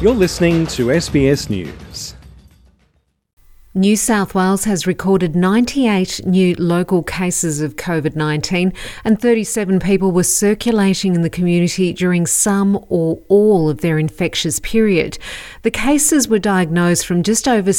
You're listening to SBS News. New South Wales has recorded 98 new local cases of COVID-19 and 37 people were circulating in the community during some or all of their infectious period. The cases were diagnosed from just over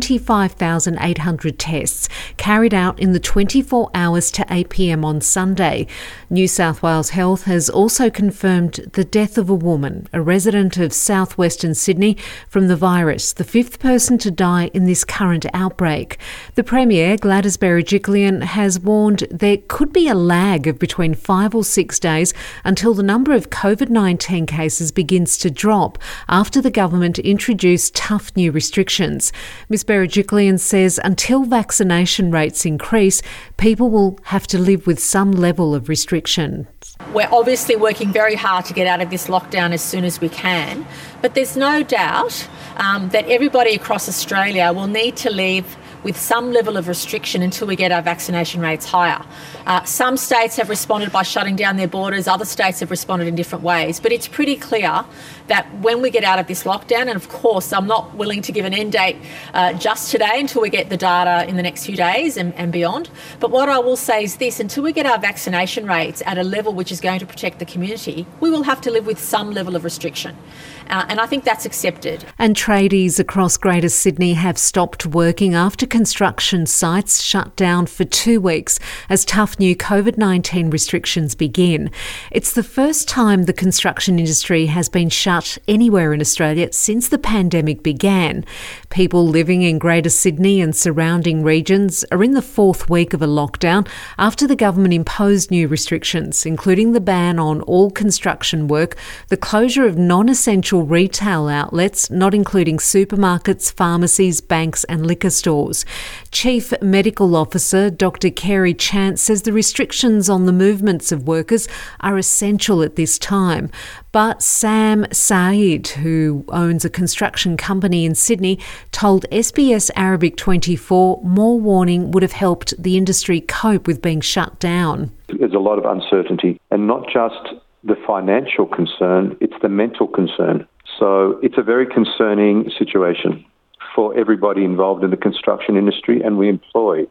75,800 tests carried out in the 24 hours to 8 p.m. on Sunday. New South Wales Health has also confirmed the death of a woman, a resident of southwestern Sydney, from the virus, the fifth person to die in this current outbreak. The Premier, Gladys Berejiklian, has warned there could be a lag of between 5 or 6 days until the number of COVID-19 cases begins to drop after the government introduced tough new restrictions. Ms Berejiklian says until vaccination rates increase, people will have to live with some level of restriction. We're obviously working very hard to get out of this lockdown as soon as we can, but there's no doubt that everybody across Australia will need to live with some level of restriction until we get our vaccination rates higher. Some states have responded by shutting down their borders, other states have responded in different ways, but it's pretty clear that when we get out of this lockdown, and of course I'm not willing to give an end date just today until we get the data in the next few days and beyond, but what I will say is this: until we get our vaccination rates at a level which is going to protect the community, we will have to live with some level of restriction. And I think that's accepted. And tradies across Greater Sydney have stopped working after construction sites shut down for 2 weeks as tough new COVID-19 restrictions begin. It's the first time the construction industry has been shut anywhere in Australia since the pandemic began. People living in Greater Sydney and surrounding regions are in the 4th week of a lockdown after the government imposed new restrictions, including the ban on all construction work, the closure of non-essential retail outlets, not including supermarkets, pharmacies, banks and liquor stores. Chief Medical Officer Dr Kerry Chance says the restrictions on the movements of workers are essential at this time. But Sam Saeed, who owns a construction company in Sydney, told SBS Arabic 24 more warning would have helped the industry cope with being shut down. There's a lot of uncertainty, and not just the financial concern, it's the mental concern. So it's a very concerning situation for everybody involved in the construction industry, and we employ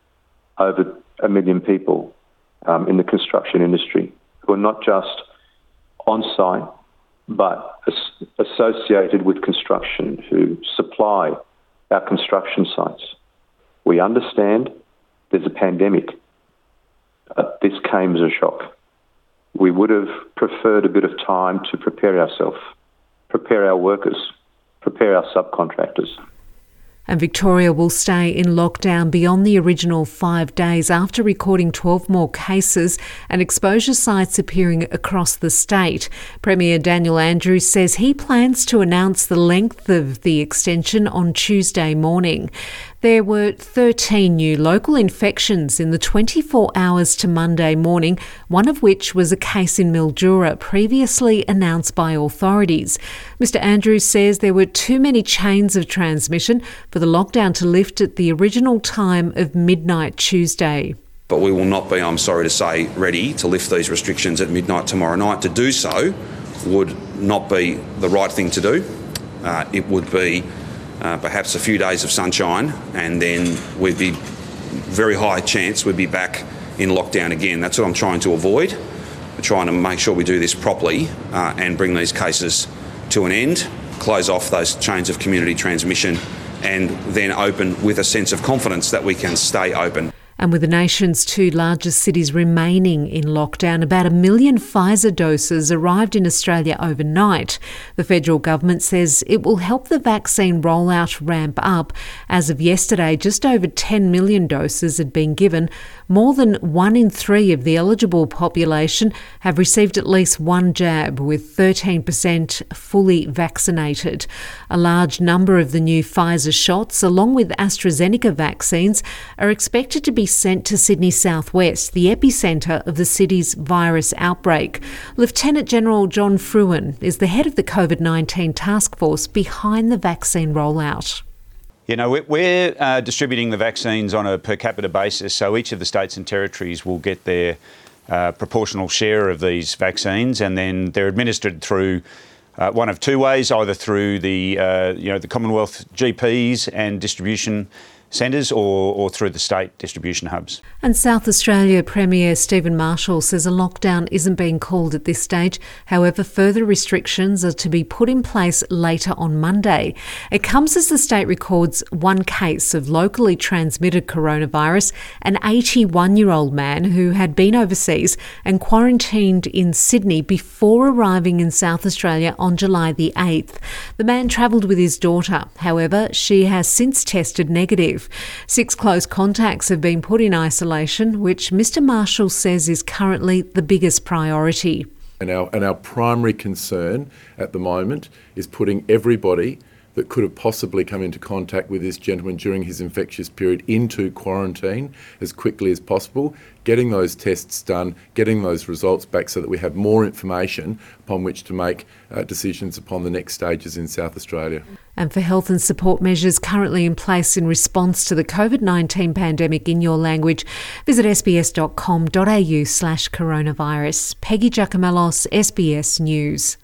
over 1 million people in the construction industry who are not just on-site but associated with construction, who supply our construction sites. We understand there's a pandemic, but this came as a shock. We would have preferred a bit of time to prepare ourselves, prepare our workers, prepare our subcontractors. And Victoria will stay in lockdown beyond the original 5 days after recording 12 more cases and exposure sites appearing across the state. Premier Daniel Andrews says he plans to announce the length of the extension on Tuesday morning. There were 13 new local infections in the 24 hours to Monday morning, one of which was a case in Mildura, previously announced by authorities. Mr Andrews says there were too many chains of transmission for the lockdown to lift at the original time of midnight Tuesday. But we will not be, I'm sorry to say, ready to lift these restrictions at midnight tomorrow night. To do so would not be the right thing to do. It would be perhaps a few days of sunshine, and then we'd be very high chance we'd be back in lockdown again. That's what I'm trying to avoid. We're trying to make sure we do this properly and bring these cases to an end, close off those chains of community transmission, and then open with a sense of confidence that we can stay open. And with the nation's 2 largest cities remaining in lockdown, about 1 million Pfizer doses arrived in Australia overnight. The federal government says it will help the vaccine rollout ramp up. As of yesterday, just over 10 million doses had been given. More than 1 in 3 of the eligible population have received at least one jab, with 13% fully vaccinated. A large number of the new Pfizer shots, along with AstraZeneca vaccines, are expected to be sent to Sydney Southwest, the epicentre of the city's virus outbreak. Lieutenant General John Fruin is the head of the COVID-19 task force behind the vaccine rollout. You know, we're distributing the vaccines on a per capita basis, so each of the states and territories will get their proportional share of these vaccines, and then they're administered through one of two ways, either through the Commonwealth GPs and distribution centres or through the state distribution hubs. And South Australia Premier Stephen Marshall says a lockdown isn't being called at this stage. However, further restrictions are to be put in place later on Monday. It comes as the state records one case of locally transmitted coronavirus, an 81-year-old man who had been overseas and quarantined in Sydney before arriving in South Australia on July the 8th. The man travelled with his daughter. However, she has since tested negative. 6 close contacts have been put in isolation, which Mr Marshall says is currently the biggest priority. And our primary concern at the moment is putting everybody that could have possibly come into contact with this gentleman during his infectious period into quarantine as quickly as possible, getting those tests done, getting those results back so that we have more information upon which to make decisions upon the next stages in South Australia. And for health and support measures currently in place in response to the COVID-19 pandemic in your language, visit sbs.com.au/coronavirus. Peggy Giacomellos, SBS News.